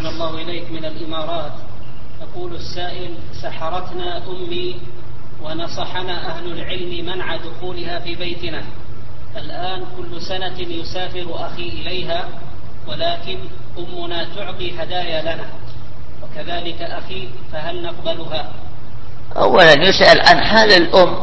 أحسن الله إليك من الإمارات. يقول السائل: سحرتنا أمي ونصحنا أهل العلم منع دخولها في بيتنا. الآن كل سنة يسافر أخي إليها، ولكن أمنا تعطي هدايا لنا، وكذلك أخي، فهل نقبلها؟ أولا يسأل عن حال الأم،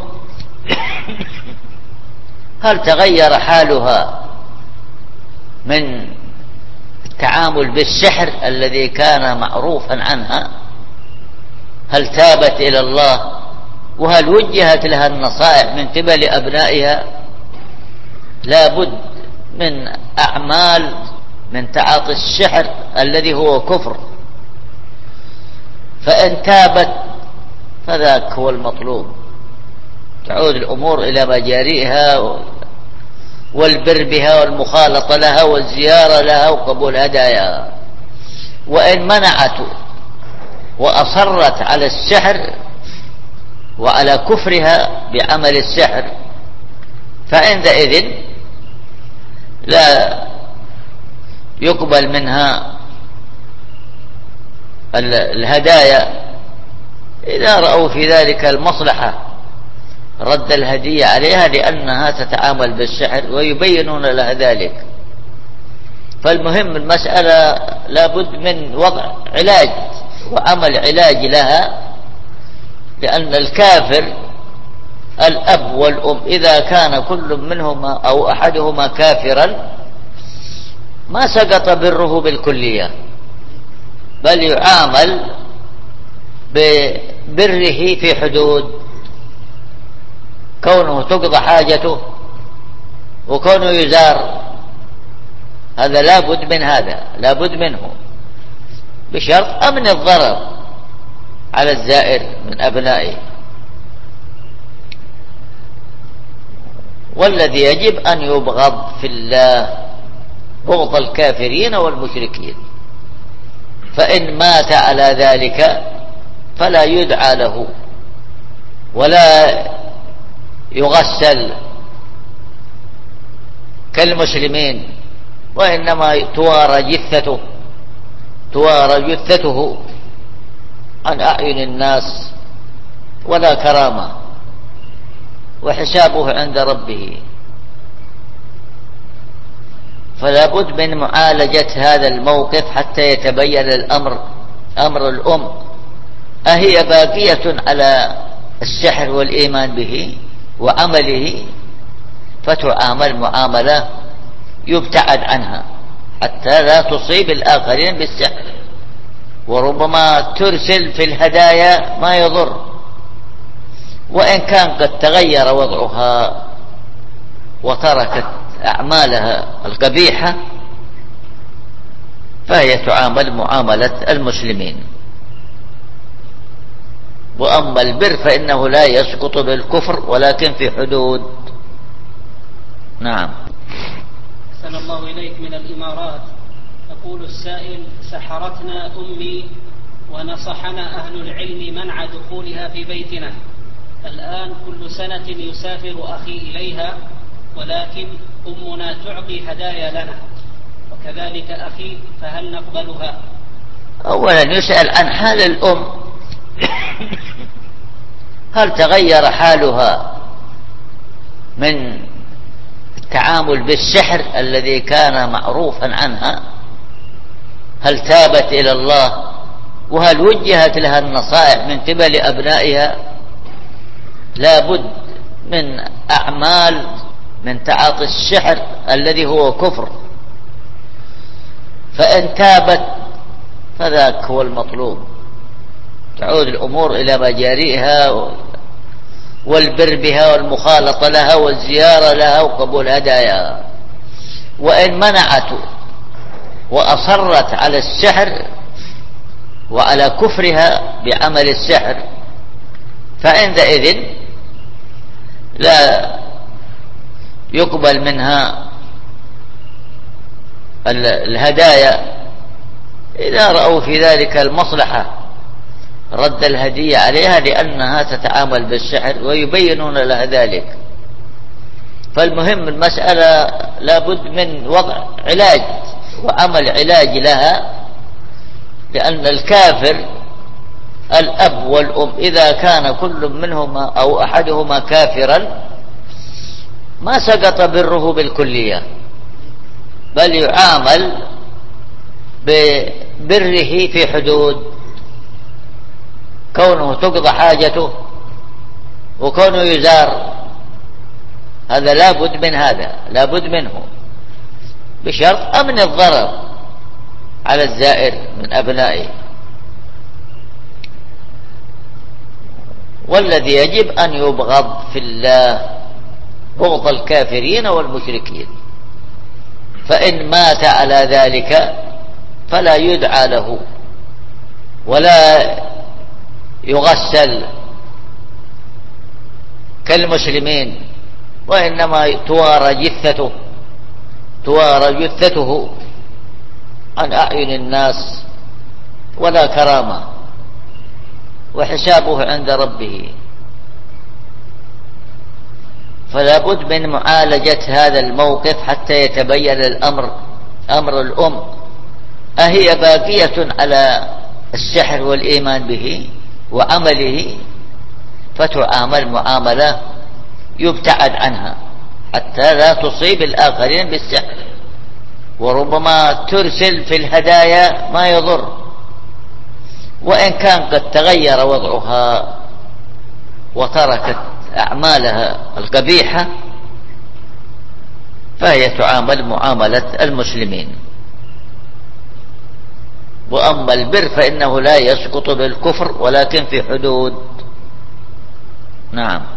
هل تغير حالها من التعامل بالسحر الذي كان معروفا عنها؟ هل تابت إلى الله؟ وهل وجهت لها النصائح من قبل أبنائها؟ لا بد من أعمال من تعاطي السحر الذي هو كفر، فإن تابت فذاك هو المطلوب، تعود الأمور إلى مجاريها والبر بها والمخالطة لها والزيارة لها وقبول هداياها. وإن منعت وأصرت على السحر وعلى كفرها بعمل السحر فعندئذ لا يقبل منها الهدايا. إذا رأوا في ذلك المصلحة رد الهدية عليها لأنها تتعامل بالسحر ويبينون لها ذلك. فالمهم المسألة لابد من وضع علاج وعمل علاج لها، لأن الكافر الأب والأم إذا كان كل منهما أو أحدهما كافرا ما سقط بره بالكلية، بل يعامل ببره في حدود كونه تقضى حاجته وكونه يزار. هذا لابد من هذا، لابد منه، بشرط أمن الضرر على الزائر من أبنائه. والذي يجب أن يبغض في الله بغض الكافرين والمشركين، فإن مات على ذلك فلا يدعى له ولا يغسل كالمسلمين، وإنما توارى جثته عن أعين الناس ولا كرامة، وحسابه عند ربه. فلا بد من معالجة هذا الموقف حتى يتبين الأمر، أمر الأم أهي باقية على السحر والإيمان به وعمله، فتعامل معاملة يبتعد عنها حتى لا تصيب الآخرين بالسحر، وربما ترسل في الهدايا ما يضر. وإن كان قد تغير وضعها وتركت أعمالها القبيحة فهي تعامل معاملة المسلمين. وأما البر فإنه لا يسقط بالكفر ولكن في حدود. نعم. أحسن الله إليك من الإمارات. يقول السائل: سحرتنا أمي ونصحنا أهل العلم منع دخولها في بيتنا. الآن كل سنة يسافر أخي إليها، ولكن أمنا تعطي هدايا لنا، وكذلك أخي، فهل نقبلها؟ أولا يسأل عن حال الأم، هل تغير حالها من التعامل بالسحر الذي كان معروفا عنها؟ هل تابت إلى الله؟ وهل وجهت لها النصائح من قبل أبنائها؟ لا بد من أعمال من تعاطي السحر الذي هو كفر، فإن تابت فذاك هو المطلوب، تعود الأمور إلى مجاريها والبر بها والمخالطة لها والزيارة لها وقبول هداياها. وإن منعت وأصرت على السحر وعلى كفرها بعمل السحر فعندئذ لا يقبل منها الهدايا. إذا رأوا في ذلك المصلحة رد الهدية عليها لأنها تتعامل بالسحر ويبينون لها ذلك. فالمهم المسألة لابد من وضع علاج وعمل علاج لها، لأن الكافر الأب والأم إذا كان كل منهما أو أحدهما كافرا ما سقط بره بالكلية، بل يعامل ببره في حدود كونه تقضى حاجته وكونه يزار، هذا لابد من هذا، لابد منه، بشرط أمن الضرر على الزائر من أبنائه. والذي يجب أن يبغض في الله بغض الكافرين والمشركين، فإن مات على ذلك فلا يدعى له ولا يغسل كالمسلمين، وإنما توارى جثته عن أعين الناس ولا كرامة، وحسابه عند ربه. فلا بد من معالجة هذا الموقف حتى يتبين الأمر، أمر الأم أهي باقية على السحر والإيمان به وعمله، فتعامل معاملة يبتعد عنها حتى لا تصيب الآخرين بالسحر، وربما ترسل في الهدايا ما يضر، وإن كان قد تغير وضعها وتركت أعمالها القبيحة فهي تعامل معاملة المسلمين. وأما البر فإنه لا يسقط بالكفر ولكن في حدود. نعم.